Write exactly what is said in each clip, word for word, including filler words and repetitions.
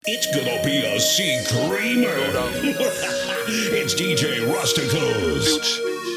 It's gonna be a screamer. It's D J Rusticals.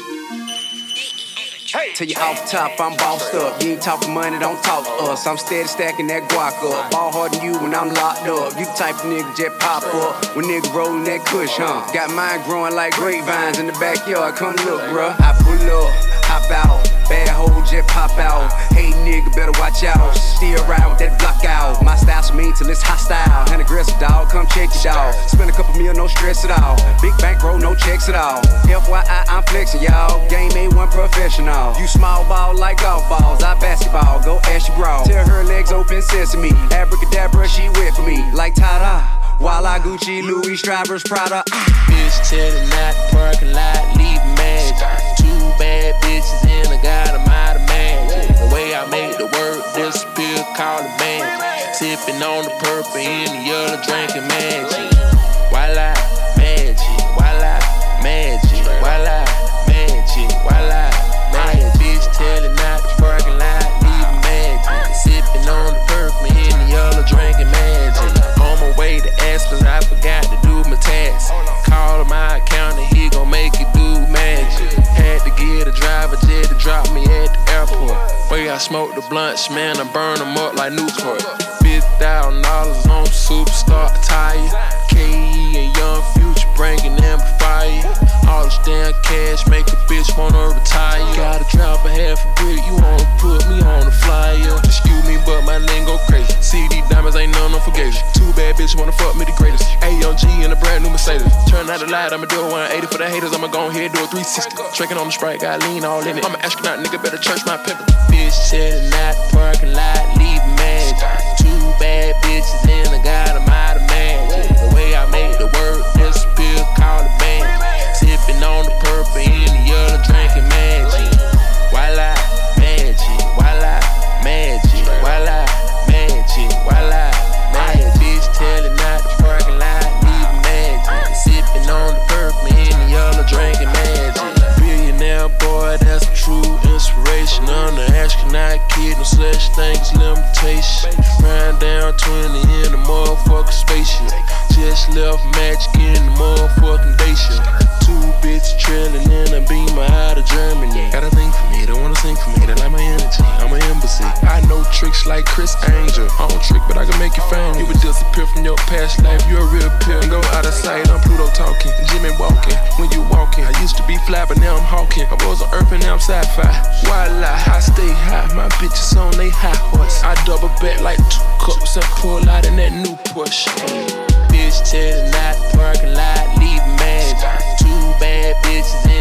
Hey. Tell you off the top, I'm bossed up. You ain't talking money, don't talk to us. I'm steady stacking that guac up. Ball harder than you when I'm locked up. You the type of nigga just pop up when nigga rollin' that kush, huh? Got mine growing like grapevines in the backyard. Come look, bruh. I pull up, hop out. Bad hoe just pop out. Hey nigga, better watch out. Still ride with that block out. My style's mean till it's hostile. And aggressive dog, come check it out. Spend a couple mil, no stress at all. Big bankroll, no checks at all. F Y I, I'm flexing, y'all. Game ain't one professional. You small ball like golf balls. I basketball, go ask your bra. Tell her legs open sesame. Abracadabra, she wet for me. Like ta-da. While I Gucci, Louis, Strivers, Prada. Bitch telling out the parking lot, leaving magic. Two bad bitches in a god, I'm out of magic. The way I make the word disappear, call it magic. Sipping on the purple in the yellow, drinking magic. Voila, magic. Voila, magic. Voila, magic. Voila, magic. Bitch telling out the parking lot, leaving magic. Sipping on the purple in the yellow, drinking magic. On my way to Aspen, I forgot to do my tax. Call my accountant, he gon' make it do magic. Had to get a driver jet to drop me at the airport. Way I smoke the blunts, man, I burn them up like Newport. fifty thousand dollars on superstar attire. K E and Young Future bringing amplifier. All this damn cash make a bitch wanna retire. Gotta drop a half a brick, you wanna put me on the flyer. Excuse me, but my name go crazy. C D diamonds ain't none unforgiving. Two bad bitches wanna fuck me the greatest. A O G in a brand new Mercedes. Turn out the light, I'ma do a one eighty for the haters. I'ma go ahead do a three sixty. Drinking on the Sprite, got lean all in it. I'm an astronaut, nigga, better church my pimpin'. Bitch telling out the parking lot, leaving magic. Two bad bitches in a god, I'm out of magic. The way I make the word disappear, call it magic. Sipping on the purple in the yellow, drinking magic. Voila, magic. Voila, magic. Voila, magic. Voila, magic. Bitch telling out the parking lot, leaving magic. Sipping on the purple in the yellow, drinking magic. Billionaire boy, that's a true inspiration. I'm the astronaut kid, no such thing as limitation. Riding down twenty in the motherfucking spaceship. Just left magic in the motherfucking day shift. Two bitches trailing in a beamer out of Germany. Got a thing for me, they wanna sing for me, they like my energy. I'm an embassy. I know tricks like Chris Angel. I don't trick, but I can make you famous. You would disappear from your past life, you're a real pill. And go out of sight, I'm Pluto talking. Jimmy walking, when you walking. I used to be fly, but now I'm hawking. I was on Earth and now I'm sci-fi. Voila, I stay high, my bitches on they high horse. I double back like two cups and pull out in that new push. Bitch telling out the parking lot, leaving magic. Two bad bitches